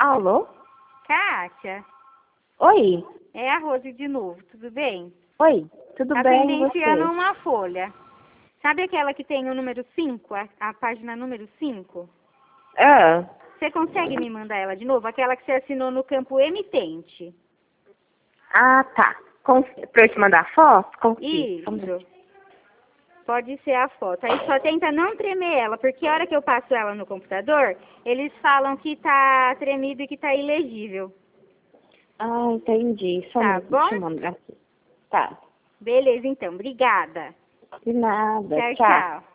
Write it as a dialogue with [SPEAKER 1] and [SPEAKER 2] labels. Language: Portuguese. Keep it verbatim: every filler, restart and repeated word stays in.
[SPEAKER 1] Alô?
[SPEAKER 2] Kátia,
[SPEAKER 1] Oi?
[SPEAKER 2] é a Rose de novo, tudo bem?
[SPEAKER 1] Oi, tudo
[SPEAKER 2] Tá
[SPEAKER 1] bem e
[SPEAKER 2] tendenciando
[SPEAKER 1] você?
[SPEAKER 2] uma folha. Sabe aquela que tem o número cinco, a, a página número cinco?
[SPEAKER 1] Ah,
[SPEAKER 2] Você consegue me mandar ela de novo? Aquela que você assinou no campo emitente.
[SPEAKER 1] ah tá. Cons pra eu te mandar foto? Consigo.
[SPEAKER 2] Isso. Pode ser a foto. Aí só tenta não tremer ela, porque a hora que eu passo ela no computador, eles falam que tá tremido e que tá ilegível.
[SPEAKER 1] Ah, entendi. Só um
[SPEAKER 2] Tá
[SPEAKER 1] minuto,
[SPEAKER 2] bom?
[SPEAKER 1] deixa eu mandar aqui. Tá.
[SPEAKER 2] Beleza, então. Obrigada.
[SPEAKER 1] De nada.
[SPEAKER 2] Tchau,
[SPEAKER 1] Tchau.
[SPEAKER 2] tchau.